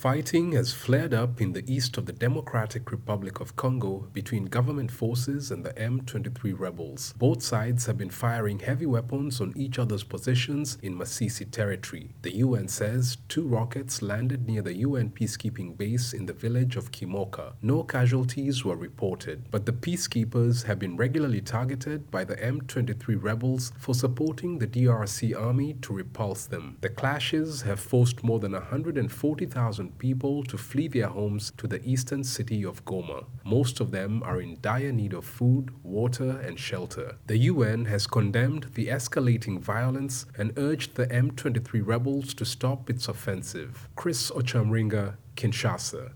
Fighting has flared up in the east of the Democratic Republic of Congo between government forces and the M23 rebels. Both sides have been firing heavy weapons on each other's positions in Masisi territory. The UN says 2 rockets landed near the UN peacekeeping base in the village of Kimoka. No casualties were reported, but the peacekeepers have been regularly targeted by the M23 rebels for supporting the DRC army to repulse them. The clashes have forced more than 140,000 people to flee their homes to the eastern city of Goma. Most of them are in dire need of food, water, and shelter. The UN has condemned the escalating violence and urged the M23 rebels to stop its offensive. Chris Ochamringa, Kinshasa.